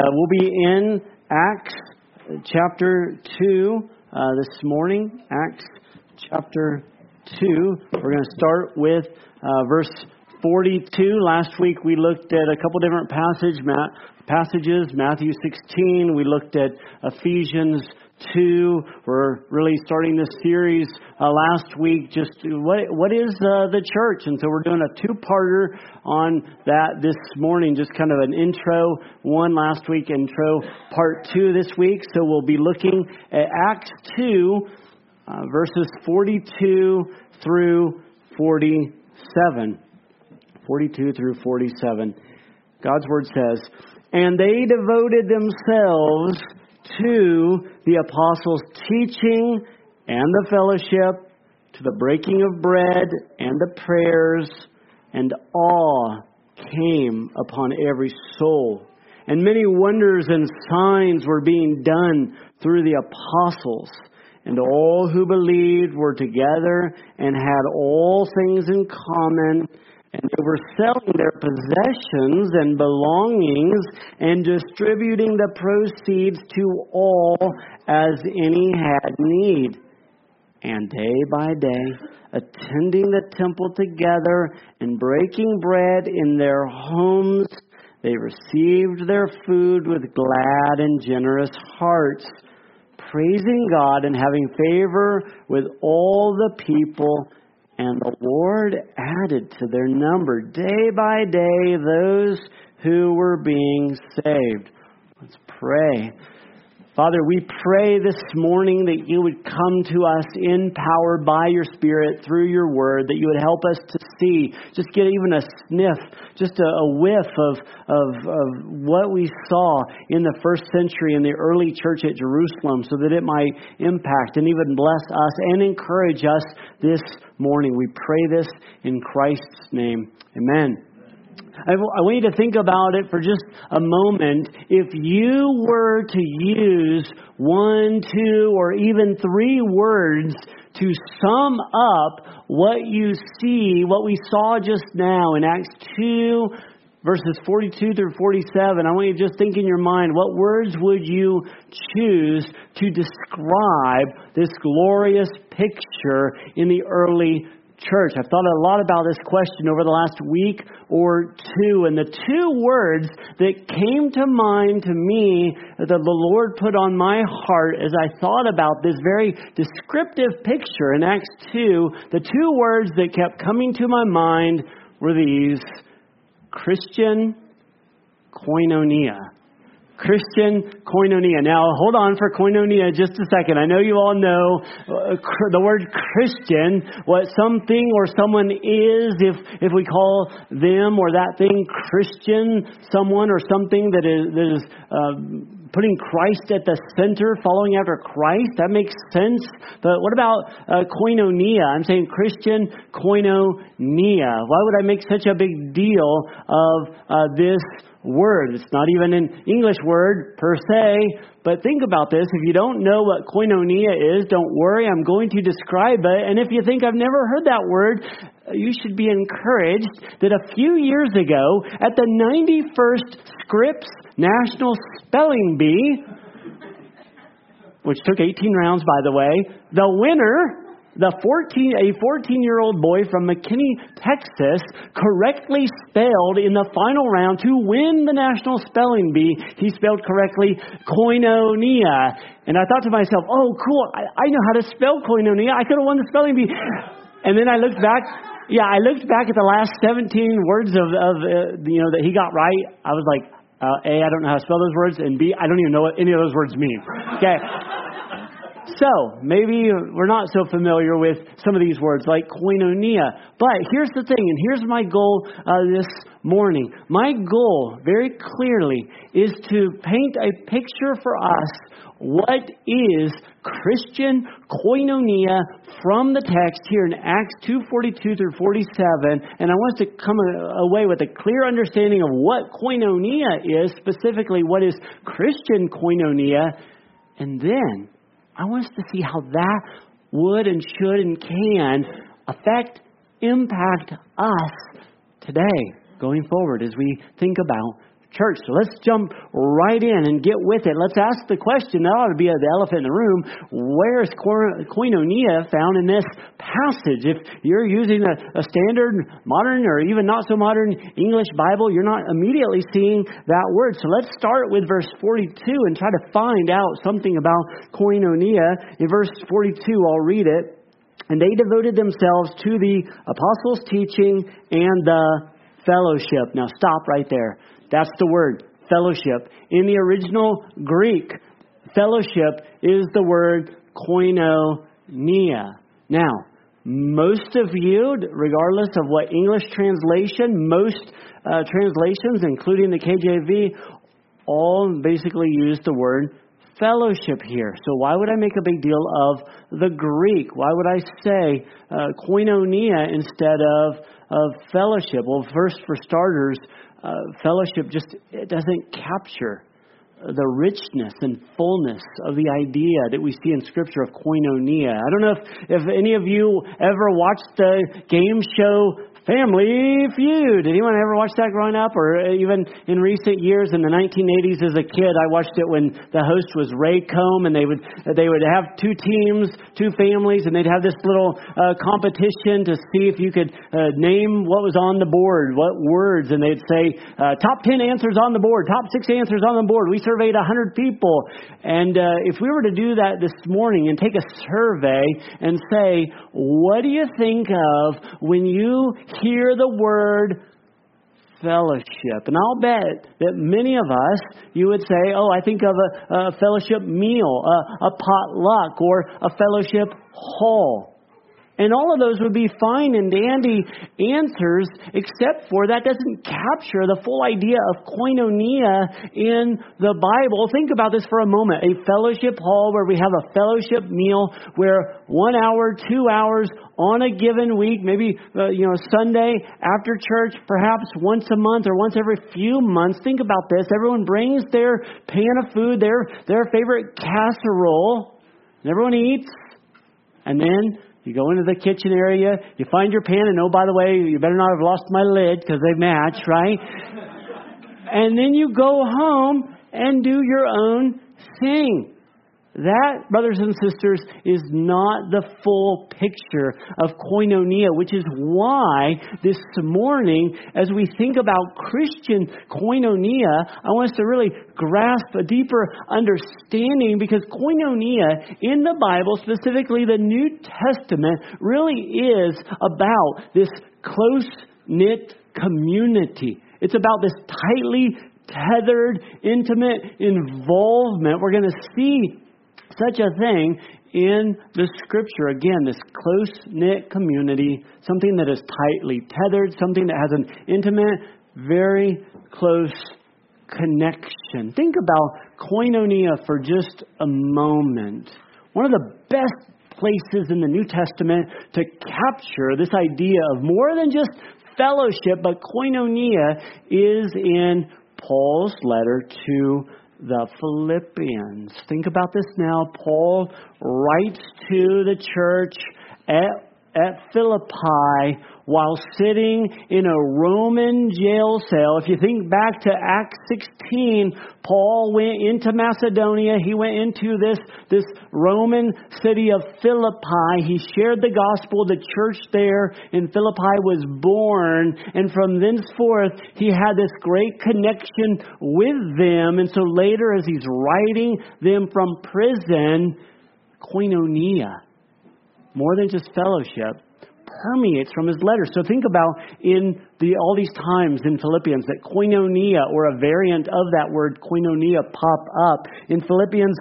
We'll be in Acts chapter 2 this morning. Acts chapter 2. We're going to start with verse 42. Last week we looked at a couple different passages. Matthew 16. We looked at Ephesians 2. We're really starting this series last week. Just what is the church? And so we're doing a two-parter on that this morning. Just kind of an intro one last week, intro part 2 this week. So we'll be looking at Acts 2, verses 42 through 47. 42 through 47. God's word says, "And they devoted themselves to the apostles' teaching and the fellowship, to the breaking of bread and the prayers, and awe came upon every soul. And many wonders and signs were being done through the apostles. And all who believed were together and had all things in common. And they were selling their possessions and belongings and distributing the proceeds to all as any had need. And day by day, attending the temple together and breaking bread in their homes, they received their food with glad and generous hearts, praising God and having favor with all the people. And the Lord added to their number day by day those who were being saved." Let's pray. Father, we pray this morning that you would come to us empowered by your Spirit through your word, that you would help us to see, just get even a sniff, just a whiff of what we saw in the first century in the early church at Jerusalem, so that it might impact and even bless us and encourage us this morning. We pray this in Christ's name. Amen. I want you to think about it for just a moment. If you were to use 1, 2, or even 3 words to sum up what you see, what we saw just now in Acts 2, verses 42 through 47, I want you to just think in your mind, what words would you choose to describe this glorious picture in the early church? I've thought a lot about this question over the last week or two, and the 2 words that came to mind to me that the Lord put on my heart as I thought about this very descriptive picture in Acts 2, the 2 words that kept coming to my mind were these: Christian koinonia. Christian koinonia. Now, hold on for koinonia just a second. I know you all know the word Christian, what something or someone is, if we call them or that thing Christian, someone or something that is putting Christ at the center, following after Christ. That makes sense. But what about koinonia? I'm saying Christian koinonia. Why would I make such a big deal of this word? It's not even an English word per se, but think about this. If you don't know what koinonia is, don't worry, I'm going to describe it. And if you think I've never heard that word, you should be encouraged that a few years ago at the 91st Scripps National Spelling Bee, which took 18 rounds by the way, the winner, a 14-year-old boy from McKinney, Texas, correctly spelled in the final round to win the National Spelling Bee. He spelled correctly koinonia. And I thought to myself, oh, cool, I know how to spell koinonia. I could have won the spelling bee. And then I looked back. Yeah, I looked back at the last 17 words of that he got right. I was like, A, I don't know how to spell those words, and B, I don't even know what any of those words mean. Okay. So, maybe we're not so familiar with some of these words like koinonia. But here's the thing, and here's my goal this morning. My goal, very clearly, is to paint a picture for us what is Christian koinonia from the text here in Acts 2:42 through 47. And I want us to come away with a clear understanding of what koinonia is, specifically what is Christian koinonia. And then I want us to see how that would and should and can impact us today, going forward, as we think about church. So let's jump right in and get with it. Let's ask the question, that ought to be the elephant in the room, where is koinonia found in this passage? If you're using a standard modern or even not so modern English Bible, you're not immediately seeing that word. So let's start with verse 42 and try to find out something about koinonia. In verse 42, I'll read it. And they devoted themselves to the apostles' teaching and the fellowship. Now stop right there. That's the word, fellowship. In the original Greek, fellowship is the word koinonia. Now, most of you, regardless of what English translation, most translations, including the KJV, all basically use the word fellowship here. So why would I make a big deal of the Greek? Why would I say koinonia instead of fellowship? Well, first, for starters, fellowship it doesn't capture the richness and fullness of the idea that we see in Scripture of koinonia. I don't know if any of you ever watched the game show Family Feud. Did anyone ever watch that growing up? Or even in recent years, in the 1980s as a kid, I watched it when the host was Ray Comb, and they would have two teams, two families, and they'd have this little competition to see if you could name what was on the board, what words, and they'd say, top 10 answers on the board, top 6 answers on the board. We surveyed 100 people. And if we were to do that this morning and take a survey and say, what do you think of when you hear the word fellowship? And I'll bet that many of us, you would say, I think of a fellowship meal, a potluck, or a fellowship hall. And all of those would be fine and dandy answers, except for that doesn't capture the full idea of koinonia in the Bible. Think about this for a moment. A fellowship hall where we have a fellowship meal where 1 hour, 2 hours on a given week, maybe Sunday after church, perhaps once a month or once every few months. Think about this. Everyone brings their pan of food, their favorite casserole, and everyone eats, and then you go into the kitchen area, you find your pan, and by the way, you better not have lost my lid because they match, right? And then you go home and do your own thing. That, brothers and sisters, is not the full picture of koinonia, which is why this morning, as we think about Christian koinonia, I want us to really grasp a deeper understanding, because koinonia in the Bible, specifically the New Testament, really is about this close-knit community. It's about this tightly tethered, intimate involvement. We're going to see such a thing in the Scripture. Again, this close-knit community, something that is tightly tethered, something that has an intimate, very close connection. Think about koinonia for just a moment. One of the best places in the New Testament to capture this idea of more than just fellowship, but koinonia, is in Paul's letter to the Philippians. Think about this now. Paul writes to the church at Philippi while sitting in a Roman jail cell. If you think back to Acts 16, Paul went into Macedonia. He went into this Roman city of Philippi. He shared the gospel. The church there in Philippi was born. And from thenceforth, he had this great connection with them. And so later, as he's writing them from prison, koinonia, more than just fellowship, permeates from his letter. So think about all these times in Philippians that koinonia, or a variant of that word koinonia, pop up. In Philippians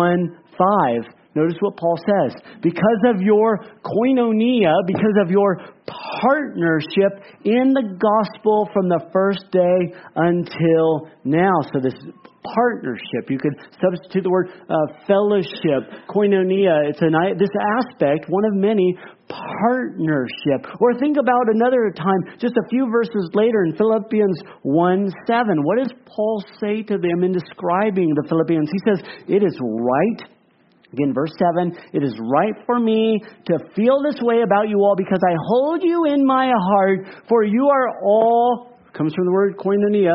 1:5, notice what Paul says. Because of your koinonia, because of your partnership in the gospel from the first day until now. So this partnership, you could substitute the word fellowship, koinonia. It's this aspect, one of many, partnership. Or think about another time, just a few verses later in Philippians 1:7. What does Paul say to them in describing the Philippians? He says, it is right. Again, verse 7, it is right for me to feel this way about you all because I hold you in my heart, for you are all comes from the word koinonia,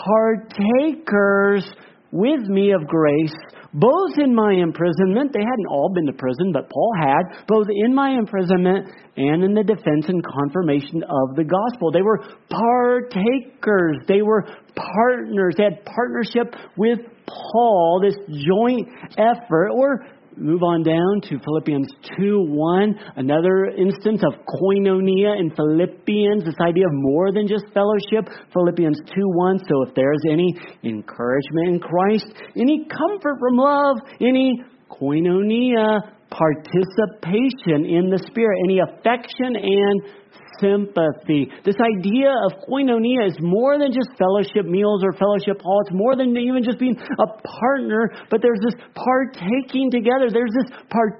partakers with me of grace, both in my imprisonment. They hadn't all been to prison, but Paul had, both in my imprisonment and in the defense and confirmation of the gospel. They were partakers. They were partners. They had partnership with Paul, this joint effort. Or move on down to Philippians 2:1, another instance of koinonia in Philippians, this idea of more than just fellowship. Philippians 2:1, so if there's any encouragement in Christ, any comfort from love, any koinonia, participation in the Spirit, any affection and sympathy. This idea of koinonia is more than just fellowship meals or fellowship hall. It's more than even just being a partner, but there's this partaking together. There's this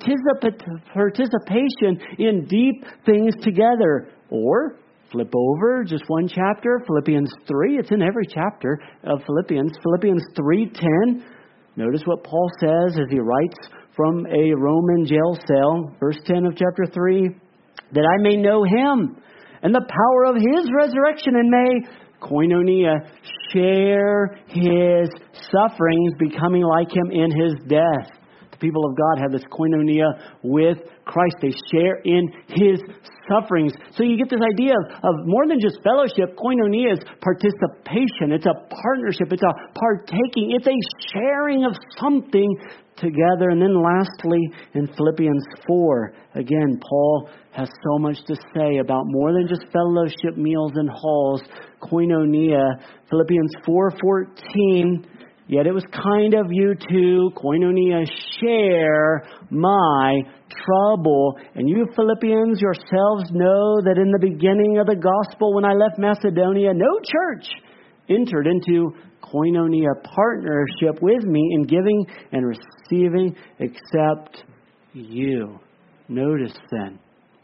participation in deep things together. Or flip over just one chapter, Philippians 3. It's in every chapter of Philippians. Philippians 3:10. Notice what Paul says as he writes from a Roman jail cell. Verse 10 of chapter 3. That I may know Him and the power of His resurrection, and may, koinonia, share His sufferings, becoming like Him in His death. The people of God have this koinonia with Christ. They share in His sufferings. So you get this idea of more than just fellowship. Koinonia is participation. It's a partnership. It's a partaking. It's a sharing of something together. And then lastly, in Philippians 4, again, Paul has so much to say about more than just fellowship meals and halls. Koinonia, Philippians 4:14. Yet it was kind of you to, koinonia, share my trouble. And you Philippians yourselves know that in the beginning of the gospel, when I left Macedonia, no church entered into koinonia partnership with me in giving and receiving except you. Notice then,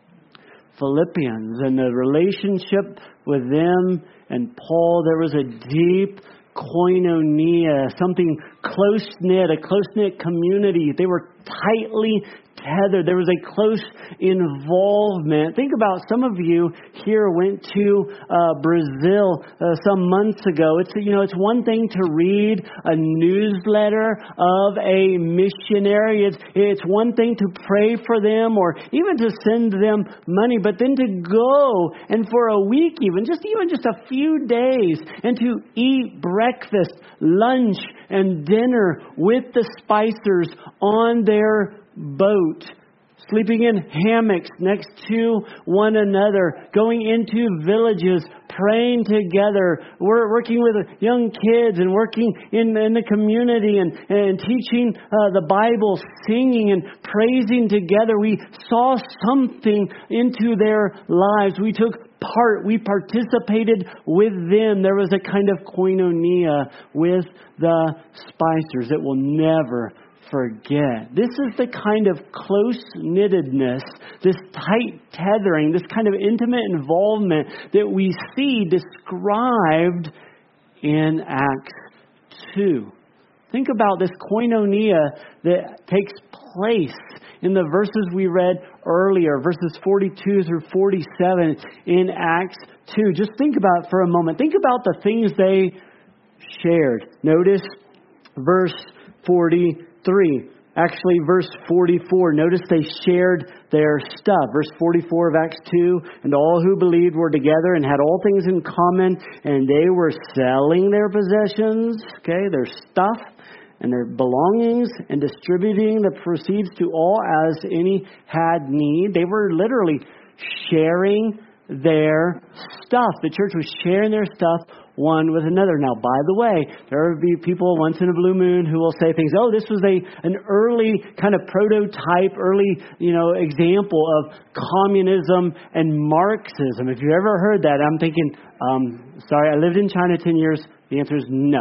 Philippians and the relationship with them and Paul, there was a deep koinonia, something close-knit, a close-knit community. They were tightly tethered. There was a close involvement. Think about some of you here went to Brazil some months ago. It's one thing to read a newsletter of a missionary. It's one thing to pray for them or even to send them money, but then to go and for a week even just a few days and to eat breakfast, lunch, and dinner with the Spicers on their boat, sleeping in hammocks next to one another, going into villages, praying together. We're working with young kids and working in the community and teaching the Bible, singing and praising together. We saw something into their lives. We took part. We participated with them. There was a kind of koinonia with the Spicers that we'll never forget. This is the kind of close-knittedness, this tight tethering, this kind of intimate involvement that we see described in Acts 2. Think about this koinonia that takes place in the verses we read earlier, verses 42 through 47 in Acts 2. Just think about it for a moment. Think about the things they shared. Notice verse 43. Actually, verse 44. Notice they shared their stuff. Verse 44 of Acts 2. And all who believed were together and had all things in common. And they were selling their possessions, their stuff and their belongings, and distributing the proceeds to all as any had need. They were literally sharing their stuff. The church was sharing their stuff one with another. Now, by the way, there will be people once in a blue moon who will say things, this was an early kind of prototype, early, example of communism and Marxism. If you've ever heard that, I'm thinking, sorry, I lived in China 10 years. The answer is no.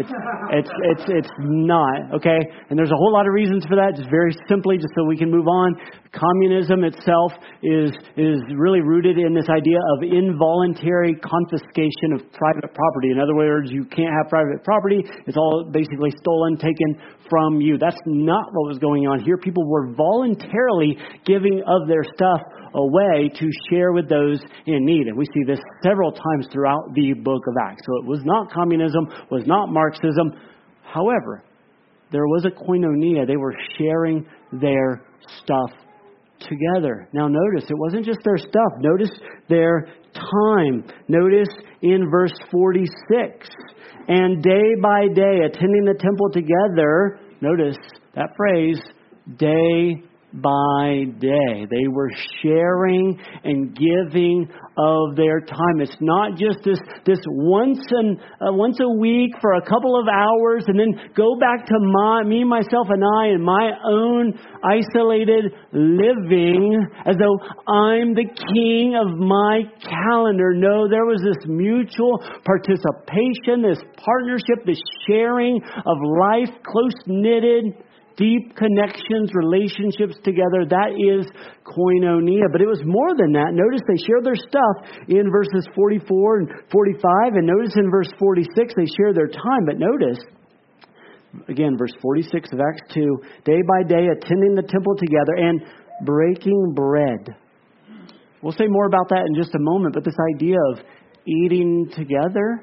It's not, okay? And there's a whole lot of reasons for that, just very simply, just so we can move on. Communism itself is really rooted in this idea of involuntary confiscation of private property. In other words, you can't have private property. It's all basically stolen, taken from you. That's not what was going on here. People were voluntarily giving of their stuff a way to share with those in need. And we see this several times throughout the book of Acts. So it was not communism, was not Marxism. However, there was a koinonia. They were sharing their stuff together. Now notice, it wasn't just their stuff. Notice their time. Notice in verse 46, and day by day attending the temple together. Notice that phrase, day by day. They were sharing and giving of their time. It's not just this once a week for a couple of hours and then go back to me, myself, and I and my own isolated living as though I'm the king of my calendar. No, there was this mutual participation, this partnership, this sharing of life, close-knitted, deep connections, relationships together. That is koinonia. But it was more than that. Notice they share their stuff in verses 44 and 45. And notice in verse 46 they share their time. But notice, again, verse 46 of Acts 2, day by day attending the temple together and breaking bread. We'll say more about that in just a moment. But this idea of eating together,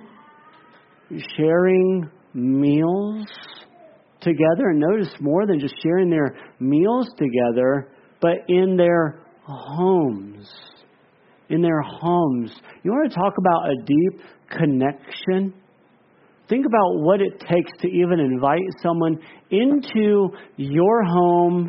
sharing meals together, and notice more than just sharing their meals together, but in their homes. In their homes. You want to talk about a deep connection? Think about what it takes to even invite someone into your home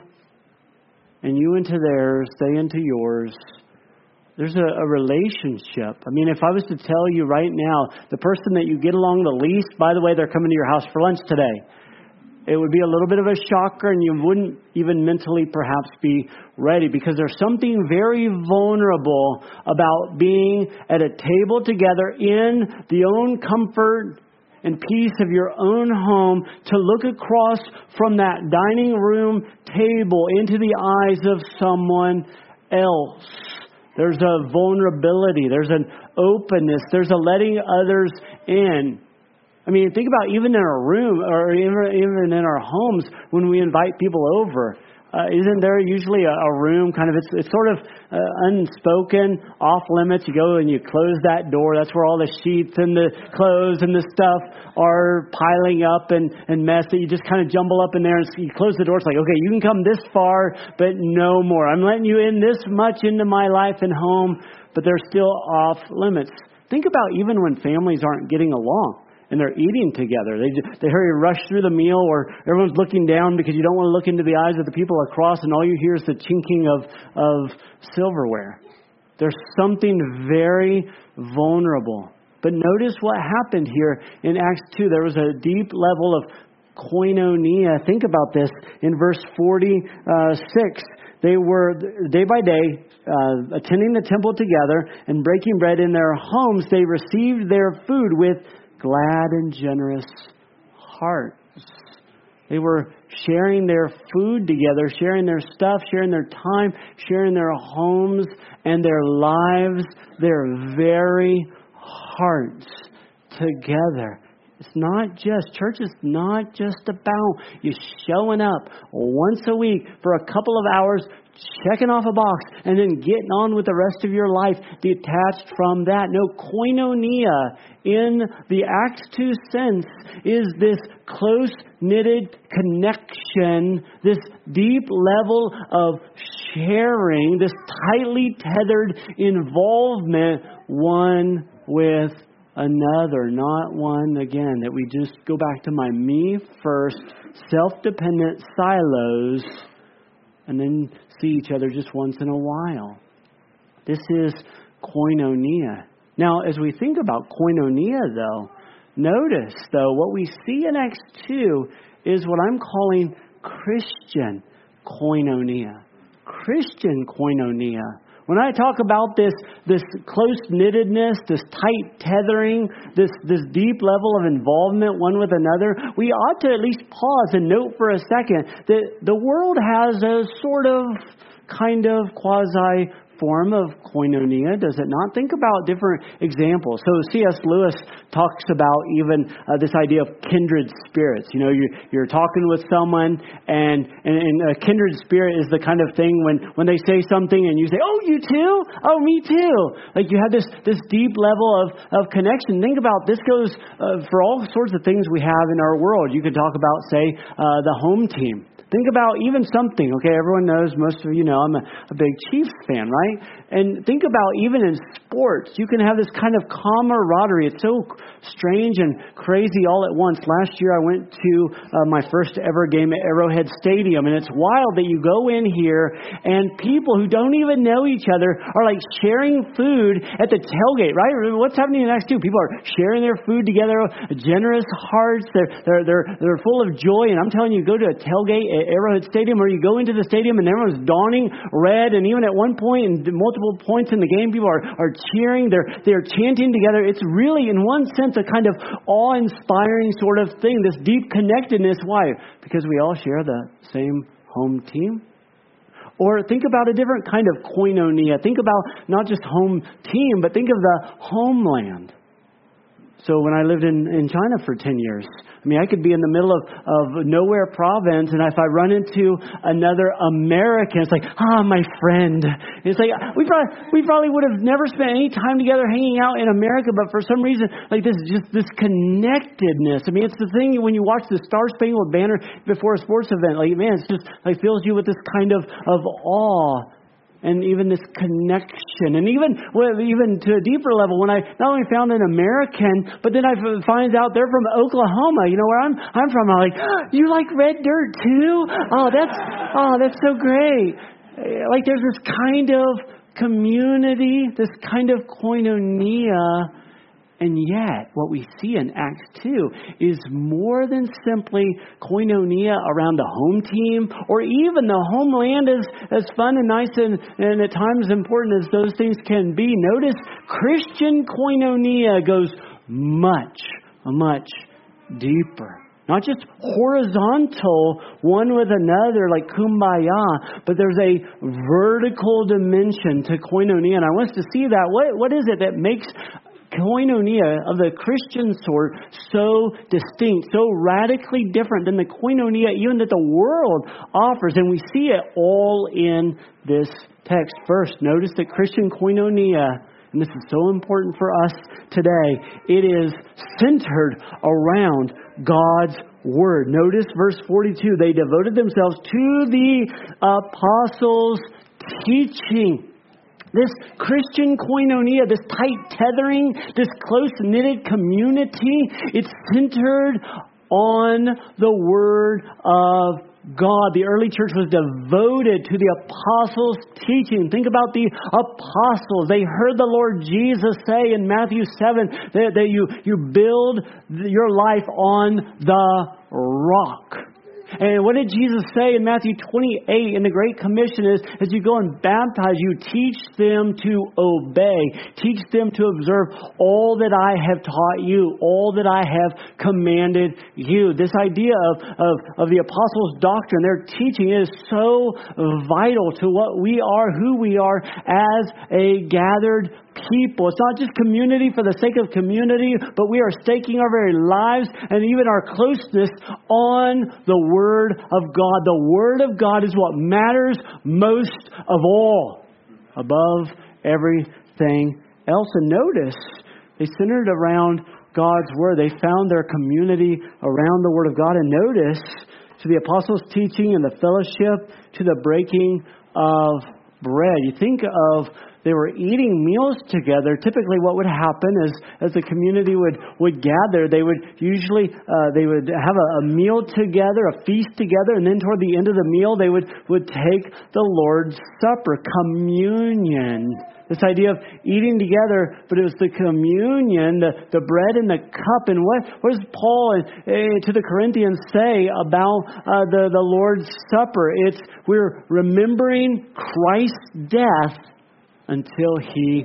and you into theirs, they into yours. There's a relationship. I mean, if I was to tell you right now, the person that you get along the least, by the way, they're coming to your house for lunch today. It would be a little bit of a shocker, and you wouldn't even mentally perhaps be ready, because there's something very vulnerable about being at a table together in the own comfort and peace of your own home, to look across from that dining room table into the eyes of someone else. There's a vulnerability. There's an openness. There's a letting others in. I mean, think about even in our room or even in our homes when we invite people over. Isn't there usually a room kind of, it's sort of unspoken, off limits. You go and you close that door. That's where all the sheets and the clothes and the stuff are piling up and mess that you just kind of jumble up in there. And you close the door. It's like, okay, you can come this far, but no more. I'm letting you in this much into my life and home, but they're still off limits. Think about even when families aren't getting along and they're eating together. They hurry rush through the meal, or everyone's looking down because you don't want to look into the eyes of the people across, and all you hear is the chinking of silverware. There's something very vulnerable. But notice what happened here in Acts 2. There was a deep level of koinonia. Think about this in verse 46. They were, day by day, attending the temple together and breaking bread in their homes. They received their food with glad and generous hearts. They were sharing their food together, sharing their stuff, sharing their time, sharing their homes and their lives, their very hearts together. It's not just, church is not just about you showing up once a week for a couple of hours, checking off a box, and then getting on with the rest of your life detached from that. No, koinonia in the Acts 2 sense is this close-knitted connection, this deep level of sharing, this tightly tethered involvement one with another, not one, again, that we just go back to my me first, self-dependent silos, and then see each other just once in a while. This is koinonia. Now, as we think about koinonia, though, notice, though, what we see in Acts 2 is what I'm calling Christian koinonia. Christian koinonia. When I talk about this close-knittedness, this tight tethering, this deep level of involvement one with another, we ought to at least pause and note for a second that the world has a sort of kind of quasi form of koinonia, does it not? Think about different examples. So C.S. Lewis talks about even this idea of kindred spirits. You know, you're talking with someone, and a kindred spirit is the kind of thing when they say something and you say, "Oh, you too? Oh, me too." Like you have this deep level of connection. Think about this goes for all sorts of things we have in our world. You could talk about, say, the home team. Think about even something, okay, everyone knows, most of you know, I'm a big Chiefs fan, right? And think about even in sports, you can have this kind of camaraderie. It's so strange and crazy all at once. Last year I went to my first ever game at Arrowhead Stadium, and it's wild that you go in here and people who don't even know each other are like sharing food at the tailgate, right? What's happening in Acts 2? People are sharing their food together, generous hearts, they're full of joy, and I'm telling you, go to a tailgate at Arrowhead Stadium, or you go into the stadium and everyone's donning red, and even at one point and multiple points in the game, people are cheering, they're chanting together. It's really, in one sense, a kind of awe-inspiring sort of thing, this deep connectedness. Why? Because we all share the same home team. Or think about a different kind of koinonia. Think about not just home team, but think of the homeland. So when I lived in China for 10 years, I mean, I could be in the middle of nowhere province, and if I run into another American, it's like, my friend. And it's like, we probably would have never spent any time together hanging out in America, but for some reason, like this connectedness. I mean, it's the thing when you watch the Star Spangled Banner before a sports event, like, man, it's just like fills you with this kind of awe. And even this connection, and even to a deeper level, when I not only found an American, but then I find out they're from Oklahoma. You know where I'm from. I'm like, you like red dirt too? That's so great. Like there's this kind of community, this kind of koinonia. And yet, what we see in Acts 2 is more than simply koinonia around the home team, or even the homeland, as fun and nice and at times important as those things can be. Notice Christian koinonia goes much, much deeper. Not just horizontal, one with another, like kumbaya, but there's a vertical dimension to koinonia. And I want us to see that. What is it that makes koinonia of the Christian sort so distinct, so radically different than the koinonia even that the world offers? And we see it all in this text. First, notice that Christian koinonia, and this is so important for us today, it is centered around God's Word. Notice verse 42, they devoted themselves to the apostles' teaching. This Christian koinonia, this tight tethering, this close-knitted community, it's centered on the Word of God. The early church was devoted to the apostles' teaching. Think about the apostles. They heard the Lord Jesus say in Matthew 7 that you build your life on the rock. And what did Jesus say in Matthew 28 in the Great Commission is, as you go and baptize, you teach them to obey. Teach them to observe all that I have taught you, all that I have commanded you. This idea of the apostles' doctrine, their teaching is so vital to what we are, who we are as a gathered people. It's not just community for the sake of community, but we are staking our very lives and even our closeness on the Word of God. The Word of God is what matters most of all, above everything else. And notice, they centered around God's Word. They found their community around the Word of God. And notice, to the apostles' teaching and the fellowship, to the breaking of bread. You think of they were eating meals together. Typically what would happen is as the community would gather, they would usually they would have a meal together, a feast together, and then toward the end of the meal they would take the Lord's Supper, communion. This idea of eating together, but it was the communion, the bread and the cup. And what does Paul to the Corinthians say about the Lord's Supper? It's we're remembering Christ's death until He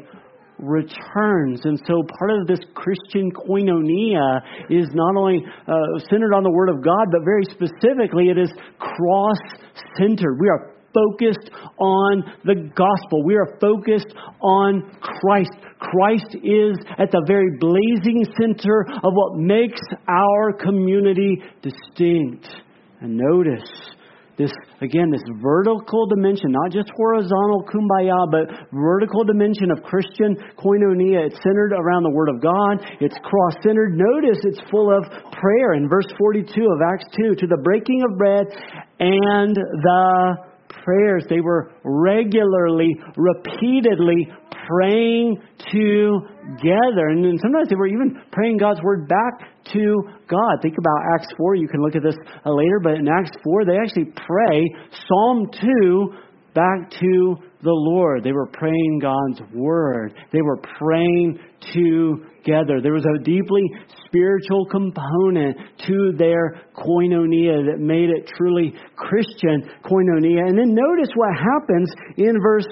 returns. And so part of this Christian koinonia is not only centered on the Word of God, but very specifically it is cross-centered. We are focused on the gospel. We are focused on Christ. Christ is at the very blazing center of what makes our community distinct. And notice this vertical dimension, not just horizontal kumbaya, but vertical dimension of Christian koinonia. It's centered around the Word of God. It's cross-centered. Notice it's full of prayer in verse 42 of Acts 2. To the breaking of bread and the prayers. They were regularly, repeatedly praying together. And then sometimes they were even praying God's Word back to God. Think about Acts 4. You can look at this later. But in Acts 4, they actually pray Psalm 2 back to the Lord. They were praying God's Word. They were praying together. There was a deeply spiritual component to their koinonia that made it truly Christian koinonia. And then notice what happens in verse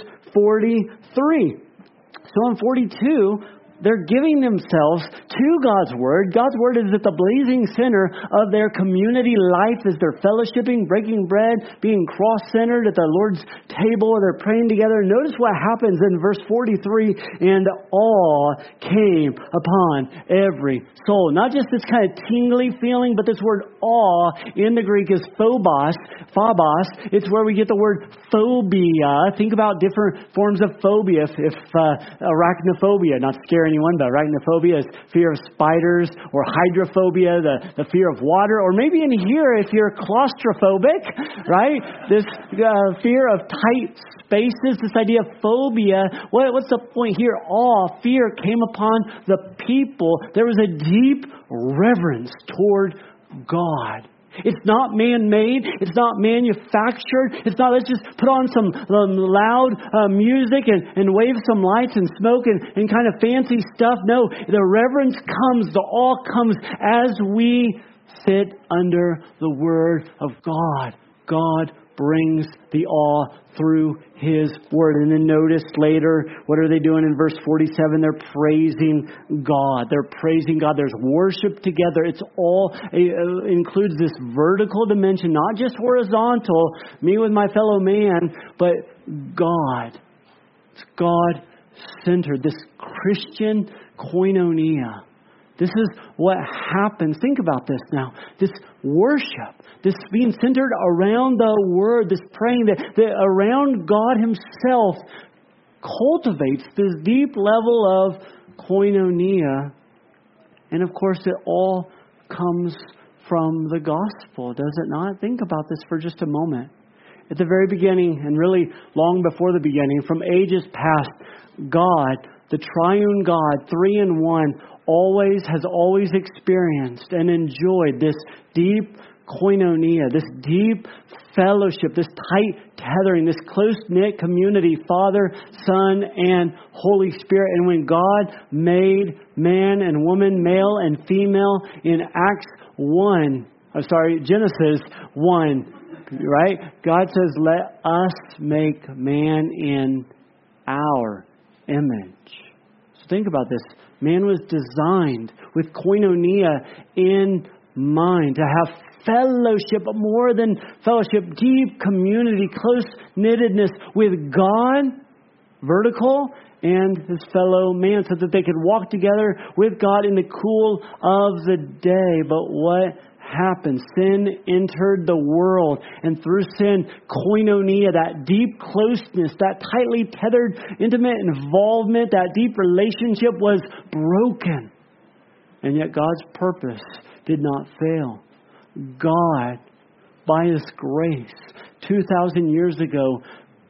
43. So in 42, they're giving themselves to God's Word. God's Word is at the blazing center of their community life as they're fellowshipping, breaking bread, being cross-centered at the Lord's table. They're praying together. Notice what happens in verse 43. And awe came upon every soul. Not just this kind of tingly feeling, but this word awe in the Greek is phobos. It's where we get the word phobia. Think about different forms of phobia. If arachnophobia, not scary anyone, but arachnophobia is fear of spiders, or hydrophobia, the fear of water, or maybe in here if you're claustrophobic, right? This fear of tight spaces, this idea of phobia. What's the point here? Awe, fear came upon the people. There was a deep reverence toward God. It's not man-made. It's not manufactured. It's not, let's just put on some loud music and wave some lights and smoke and kind of fancy stuff. No, the reverence comes, the awe comes as we sit under the Word of God. God brings the awe through His Word. And then notice later, what are they doing in verse 47? They're praising God. They're praising God. There's worship together. It's all includes this vertical dimension, not just horizontal, me with my fellow man, but God. It's God-centered. This Christian koinonia. This is what happens. Think about this now. This worship, this being centered around the Word, this praying that around God Himself cultivates this deep level of koinonia. And of course, it all comes from the gospel, does it not? Think about this for just a moment. At the very beginning, and really long before the beginning, from ages past, God, the triune God, 3 in 1, has always experienced and enjoyed this deep koinonia, this deep fellowship, this tight tethering, this close-knit community, Father, Son, and Holy Spirit. And when God made man and woman, male and female, in Genesis 1, right? God says, let us make man in our image. So think about this. Man was designed with koinonia in mind, to have fellowship, but more than fellowship, deep community, close-knittedness with God, vertical, and his fellow man, so that they could walk together with God in the cool of the day. But what happened? Sin entered the world, and through sin, koinonia, that deep closeness, that tightly tethered, intimate involvement, that deep relationship was broken. And yet God's purpose did not fail. God, by His grace, 2,000 years ago,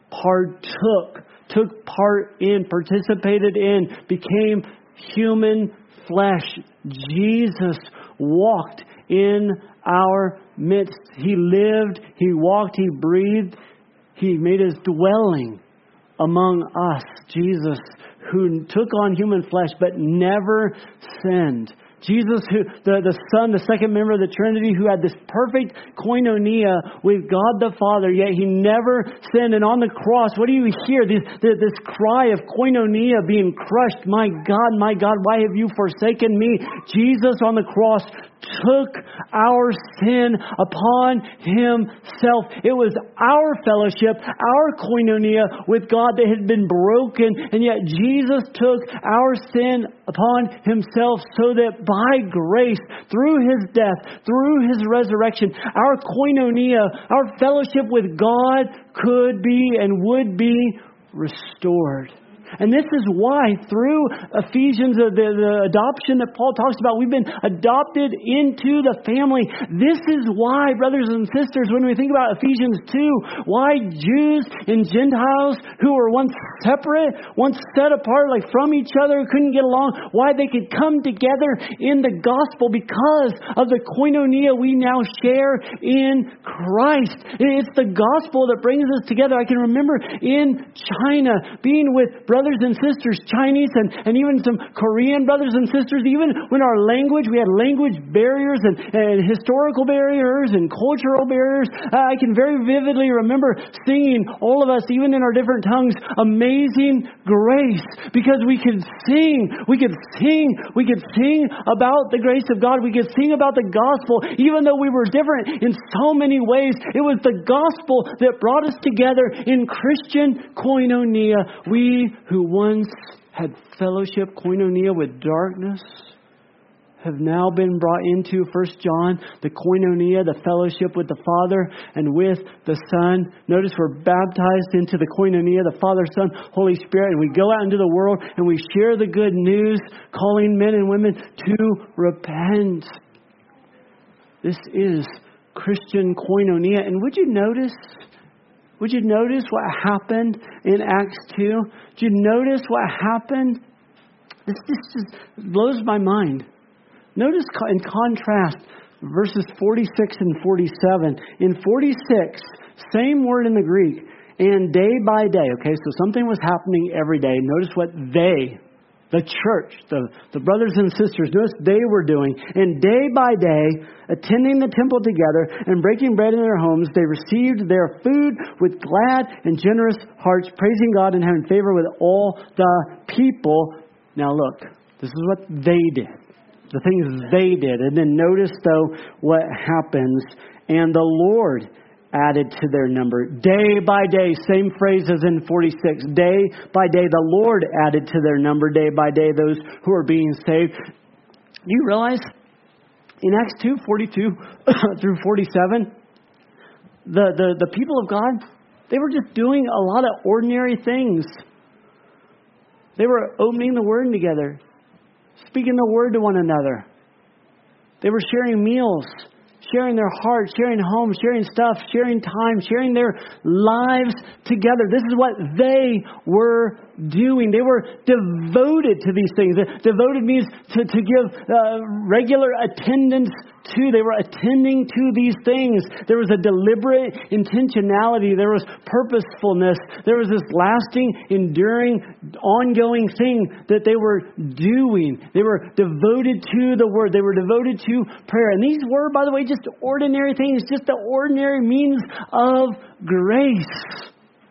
took part in, participated in, became human flesh. Jesus walked in our midst. He lived, He walked, He breathed. He made His dwelling among us. Jesus, who took on human flesh but never sinned. Jesus, who the Son, the second member of the Trinity, who had this perfect koinonia with God the Father, yet He never sinned. And on the cross, what do you hear? This cry of koinonia being crushed. My God, why have you forsaken me? Jesus on the cross took our sin upon Himself. It was our fellowship, our koinonia with God that had been broken, and yet Jesus took our sin upon Himself so that by grace, through His death, through His resurrection, our koinonia, our fellowship with God could be and would be restored. And this is why through Ephesians, the adoption that Paul talks about, we've been adopted into the family. This is why, brothers and sisters, when we think about Ephesians 2, why Jews and Gentiles who were once separate, once set apart, like from each other, couldn't get along, why they could come together in the gospel because of the koinonia we now share in Christ. It's the gospel that brings us together. I can remember in China being with brothers and sisters, Chinese and even some Korean brothers and sisters, even when our language, we had language barriers and historical barriers and cultural barriers. I can very vividly remember singing, all of us, even in our different tongues, Amazing Grace, because we could sing about the grace of God. We could sing about the gospel, even though we were different in so many ways. It was the gospel that brought us together in Christian koinonia. We who once had fellowship, koinonia with darkness, have now been brought into, 1 John, the koinonia, the fellowship with the Father and with the Son. Notice we're baptized into the koinonia, the Father, Son, Holy Spirit, and we go out into the world and we share the good news, calling men and women to repent. This is Christian koinonia. And would you notice what happened in Acts 2? Did you notice what happened? This just blows my mind. Notice in contrast, verses 46 and 47. In 46, same word in the Greek, and day by day. Okay, so something was happening every day. Notice what they, the church, the brothers and sisters, notice they were doing. And day by day, attending the temple together and breaking bread in their homes, they received their food with glad and generous hearts, praising God and having favor with all the people. Now look, this is what they did. The things they did. And then notice, though, what happens. And the Lord added to their number. Day by day, same phrase as in 46. Day by day, the Lord added to their number. Day by day, those who are being saved. You realize in Acts 2, 42 through 47, the people of God, they were just doing a lot of ordinary things. They were opening the Word together, speaking the Word to one another. They were sharing meals, sharing their hearts, sharing homes, sharing stuff, sharing time, sharing their lives together. This is what they were doing. They were devoted to these things. Devoted means to give regular attendance to. They were attending to these things. There was a deliberate intentionality. There was purposefulness. There was this lasting, enduring, ongoing thing that they were doing. They were devoted to the Word. They were devoted to prayer. And these were, by the way, just ordinary things, just the ordinary means of grace.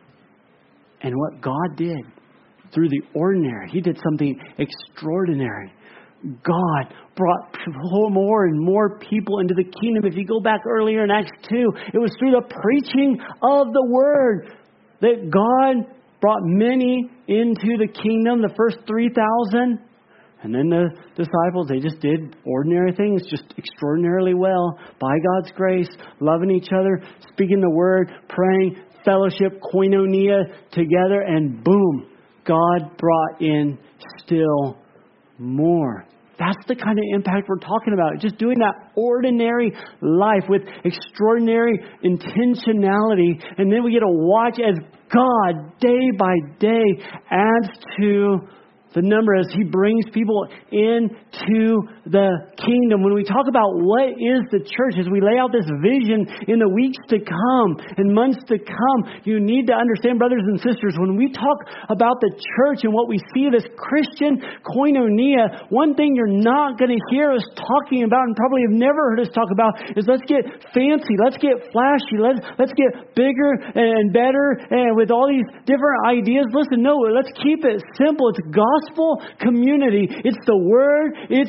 And what God did through the ordinary, He did something extraordinary. God brought more and more people into the kingdom. If you go back earlier in Acts 2, it was through the preaching of the Word that God brought many into the kingdom, the first 3,000. And then the disciples, they just did ordinary things, just extraordinarily well, by God's grace, loving each other, speaking the Word, praying, fellowship, koinonia together, and boom, God brought in still more. That's the kind of impact we're talking about. Just doing that ordinary life with extraordinary intentionality. And then we get to watch as God, day by day, adds to the number as He brings people into the kingdom. When we talk about what is the church, as we lay out this vision in the weeks to come and months to come, you need to understand, brothers and sisters, when we talk about the church and what we see, this Christian koinonia, one thing you're not going to hear us talking about, and probably have never heard us talk about, is let's get fancy, let's get flashy, let's get bigger and better, and with all these different ideas. Listen, no, let's keep it simple. It's gospel community. It's the Word. It's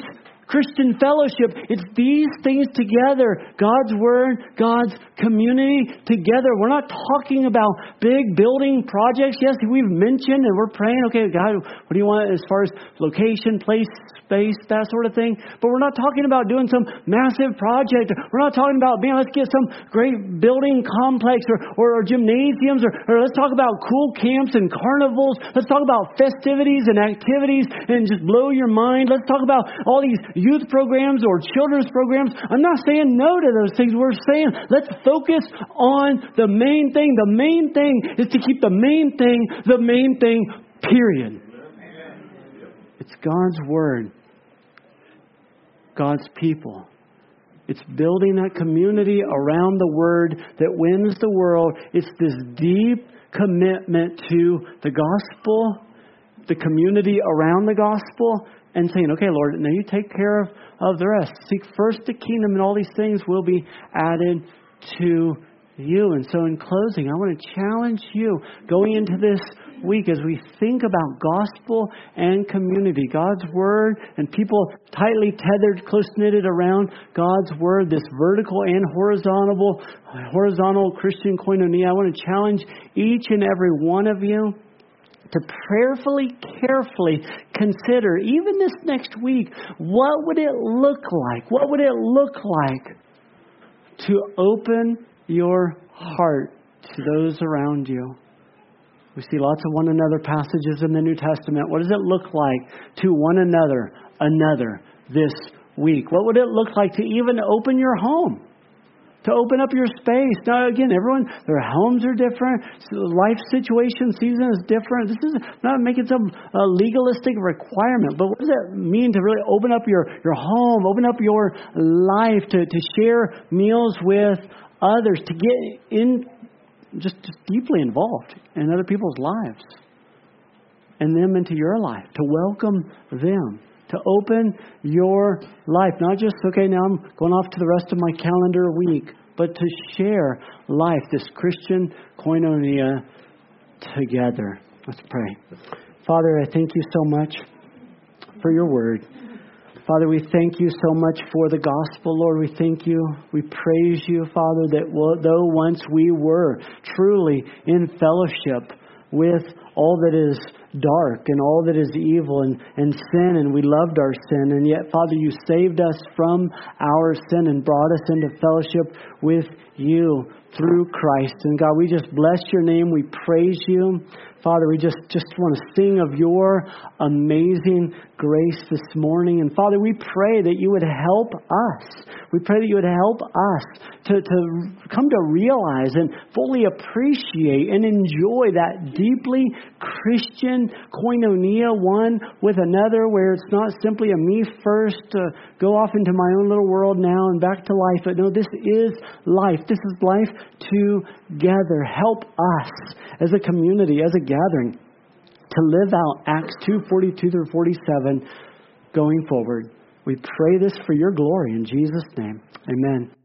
Christian fellowship. It's these things together. God's Word, God's community together. We're not talking about big building projects. Yes, we've mentioned and we're praying, okay, God, what do you want as far as location, place, space, that sort of thing. But we're not talking about doing some massive project. We're not talking about, man, let's get some great building complex or gymnasiums or let's talk about cool camps and carnivals. Let's talk about festivities and activities and just blow your mind. Let's talk about all these youth programs or children's programs. I'm not saying no to those things. We're saying let's focus on the main thing. The main thing is to keep the main thing, period. It's God's Word, God's people. It's building that community around the Word that wins the world. It's this deep commitment to the gospel, the community around the gospel, and saying, okay, Lord, now you take care of the rest. Seek first the kingdom, and all these things will be added to you. And so in closing, I want to challenge you going into this week as we think about gospel and community, God's Word and people tightly tethered, close-knitted around God's Word, this vertical and horizontal Christian koinonia. I want to challenge each and every one of you to prayerfully, carefully consider, even this next week, what would it look like? What would it look like to open your heart to those around you? We see lots of one another passages in the New Testament. What does it look like to one another this week? What would it look like to even open your home? To open up your space. Now, again, everyone, their homes are different. Life situation, season is different. This is not making some legalistic requirement, but what does it mean to really open up your home, open up your life, to share meals with others, to get in, just deeply involved in other people's lives and them into your life, to welcome them. To open your life. Not just, okay, now I'm going off to the rest of my calendar week, but to share life, this Christian koinonia together. Let's pray. Father, I thank you so much for your word. Father, we thank you so much for the gospel, Lord. We thank you. We praise you, Father, that though once we were truly in fellowship with all that is dark and all that is evil and sin, and we loved our sin, and yet, Father, you saved us from our sin and brought us into fellowship with you through Christ. And God, we just bless your name. We praise you. Father, we just want to sing of your amazing grace this morning. And Father, we pray that you would help us. We pray that you would help us to come to realize and fully appreciate and enjoy that deeply Christian koinonia one with another, where it's not simply a me first, go off into my own little world now and back to life. But no, this is life. This is life together. Help us as a community, as a gathering, to live out Acts 2:42 through 47 going forward. We pray this for your glory in Jesus' name. Amen.